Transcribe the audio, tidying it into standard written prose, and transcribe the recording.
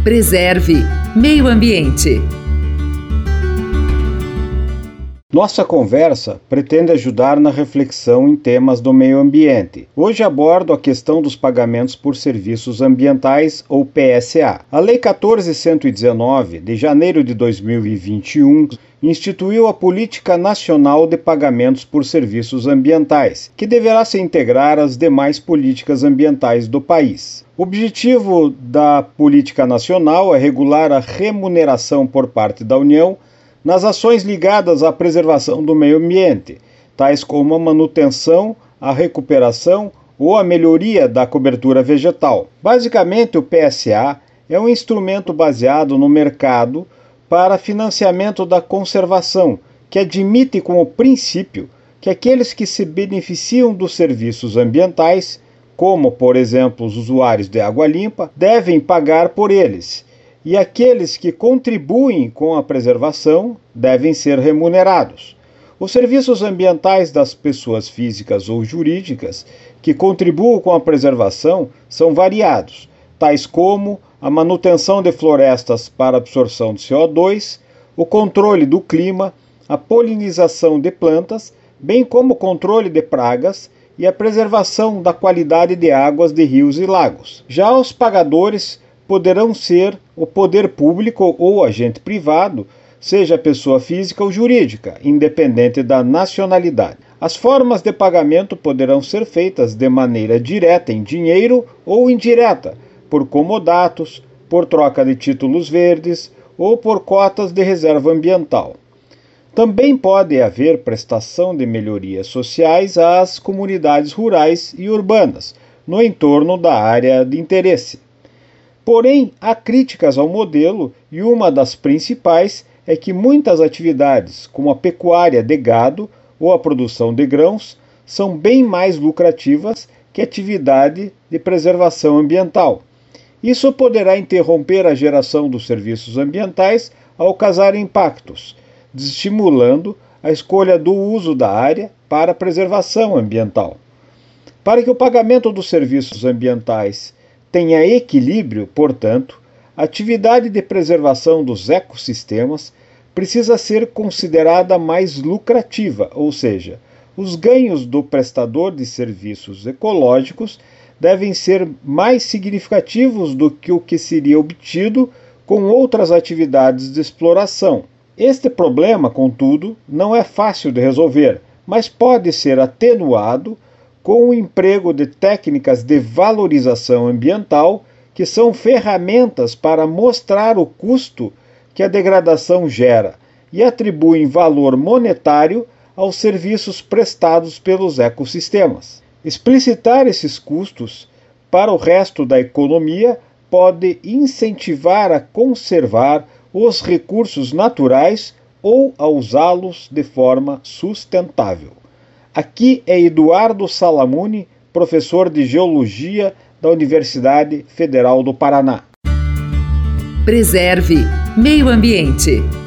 Preserve Meio Ambiente. Nossa conversa pretende ajudar na reflexão em temas do meio ambiente. Hoje abordo a questão dos pagamentos por serviços ambientais, ou PSA. A Lei 14.119, de janeiro de 2021, instituiu a Política Nacional de Pagamentos por Serviços Ambientais, que deverá se integrar às demais políticas ambientais do país. O objetivo da Política Nacional é regular a remuneração por parte da União nas ações ligadas à preservação do meio ambiente, tais como a manutenção, a recuperação ou a melhoria da cobertura vegetal. Basicamente, o PSA é um instrumento baseado no mercado para financiamento da conservação, que admite como princípio que aqueles que se beneficiam dos serviços ambientais, como, por exemplo, os usuários de água limpa, devem pagar por eles, e aqueles que contribuem com a preservação devem ser remunerados. Os serviços ambientais das pessoas físicas ou jurídicas que contribuem com a preservação são variados, tais como a manutenção de florestas para absorção de CO2, o controle do clima, a polinização de plantas, bem como o controle de pragas e a preservação da qualidade de águas de rios e lagos. Já os pagadores poderão ser o poder público ou agente privado, seja pessoa física ou jurídica, independente da nacionalidade. As formas de pagamento poderão ser feitas de maneira direta em dinheiro ou indireta, por comodatos, por troca de títulos verdes ou por cotas de reserva ambiental. Também pode haver prestação de melhorias sociais às comunidades rurais e urbanas, no entorno da área de interesse. Porém, há críticas ao modelo e uma das principais é que muitas atividades, como a pecuária de gado ou a produção de grãos, são bem mais lucrativas que a atividade de preservação ambiental. Isso poderá interromper a geração dos serviços ambientais ao causar impactos, desestimulando a escolha do uso da área para a preservação ambiental. Para que o pagamento dos serviços ambientais tenha equilíbrio, portanto, a atividade de preservação dos ecossistemas precisa ser considerada mais lucrativa, ou seja, os ganhos do prestador de serviços ecológicos devem ser mais significativos do que o que seria obtido com outras atividades de exploração. Este problema, contudo, não é fácil de resolver, mas pode ser atenuado com o emprego de técnicas de valorização ambiental, que são ferramentas para mostrar o custo que a degradação gera e atribuem valor monetário aos serviços prestados pelos ecossistemas. Explicitar esses custos para o resto da economia pode incentivar a conservar os recursos naturais ou a usá-los de forma sustentável. Aqui é Eduardo Salamuni, professor de Geologia da Universidade Federal do Paraná. Preserve Meio Ambiente.